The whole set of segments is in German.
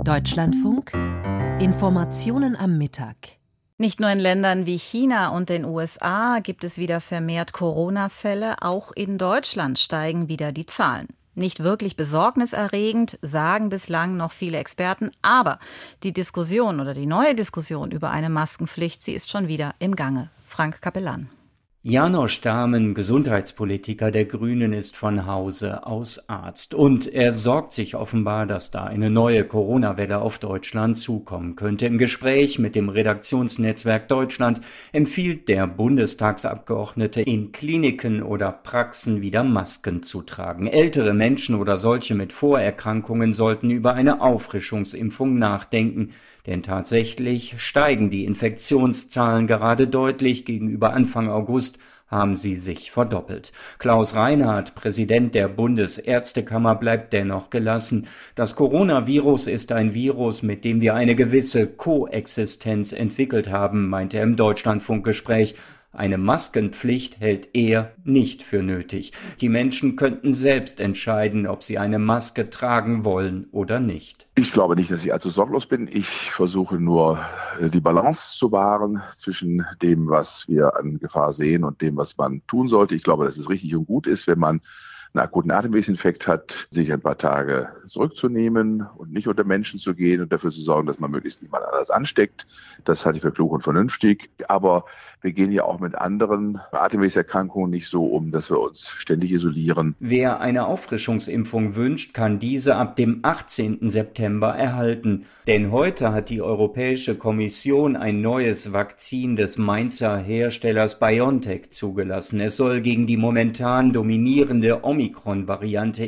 Deutschlandfunk Informationen am Mittag. Nicht nur in Ländern wie China und den USA gibt es wieder vermehrt Corona-Fälle, auch in Deutschland steigen wieder die Zahlen. Nicht wirklich besorgniserregend, sagen bislang noch viele Experten, aber die neue Diskussion über eine Maskenpflicht, sie ist schon wieder im Gange. Frank Capellan. Janosch Dahmen, Gesundheitspolitiker der Grünen, ist von Hause aus Arzt. Und er sorgt sich offenbar, dass da eine neue Corona-Welle auf Deutschland zukommen könnte. Im Gespräch mit dem Redaktionsnetzwerk Deutschland empfiehlt der Bundestagsabgeordnete, in Kliniken oder Praxen wieder Masken zu tragen. Ältere Menschen oder solche mit Vorerkrankungen sollten über eine Auffrischungsimpfung nachdenken. Denn tatsächlich steigen die Infektionszahlen gerade deutlich. Gegenüber Anfang August haben sie sich verdoppelt. Klaus Reinhardt, Präsident der Bundesärztekammer, bleibt dennoch gelassen. Das Coronavirus ist ein Virus, mit dem wir eine gewisse Koexistenz entwickelt haben, meinte er im Deutschlandfunkgespräch. Eine Maskenpflicht hält er nicht für nötig. Die Menschen könnten selbst entscheiden, ob sie eine Maske tragen wollen oder nicht. Ich glaube nicht, dass ich allzu sorglos bin. Ich versuche nur, die Balance zu wahren zwischen dem, was wir an Gefahr sehen und dem, was man tun sollte. Ich glaube, dass es richtig und gut ist, wenn man einen akuten Atemwegsinfekt hat, sich ein paar Tage zurückzunehmen und nicht unter Menschen zu gehen und dafür zu sorgen, dass man möglichst niemand anderes ansteckt. Das halte ich für klug und vernünftig. Aber wir gehen ja auch mit anderen Atemwegserkrankungen nicht so um, dass wir uns ständig isolieren. Wer eine Auffrischungsimpfung wünscht, kann diese ab dem 18. September erhalten. Denn heute hat die Europäische Kommission ein neues Vakzin des Mainzer Herstellers BioNTech zugelassen. Es soll gegen die momentan dominierende Omikron-Variante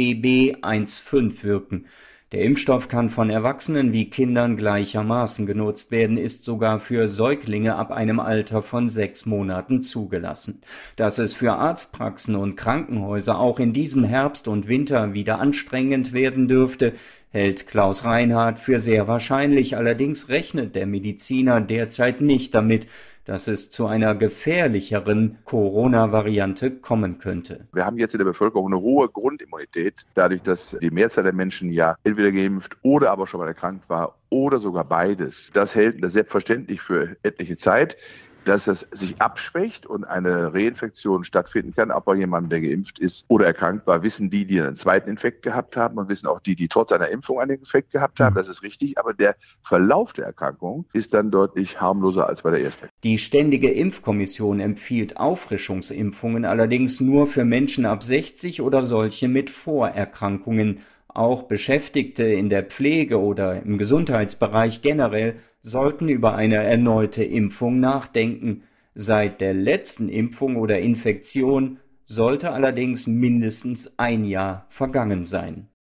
XBB.1.5 wirken. Der Impfstoff kann von Erwachsenen wie Kindern gleichermaßen genutzt werden, ist sogar für Säuglinge ab einem Alter von 6 Monaten zugelassen. Dass es für Arztpraxen und Krankenhäuser auch in diesem Herbst und Winter wieder anstrengend werden dürfte, hält Klaus Reinhardt für sehr wahrscheinlich. Allerdings rechnet der Mediziner derzeit nicht damit, dass es zu einer gefährlicheren Corona-Variante kommen könnte. Wir haben jetzt in der Bevölkerung eine hohe Grundimmunität, dadurch, dass die Mehrzahl der Menschen ja entweder geimpft oder aber schon mal erkrankt war oder sogar beides. Das hält das selbstverständlich für etliche Zeit, dass es sich abschwächt und eine Reinfektion stattfinden kann. Aber jemand, der geimpft ist oder erkrankt war, wissen die einen zweiten Infekt gehabt haben und wissen auch die trotz einer Impfung einen Infekt gehabt haben. Das ist richtig. Aber der Verlauf der Erkrankung ist dann deutlich harmloser als bei der ersten. Die Ständige Impfkommission empfiehlt Auffrischungsimpfungen allerdings nur für Menschen ab 60 oder solche mit Vorerkrankungen. Auch Beschäftigte in der Pflege oder im Gesundheitsbereich generell sollten über eine erneute Impfung nachdenken. Seit der letzten Impfung oder Infektion sollte allerdings mindestens ein Jahr vergangen sein.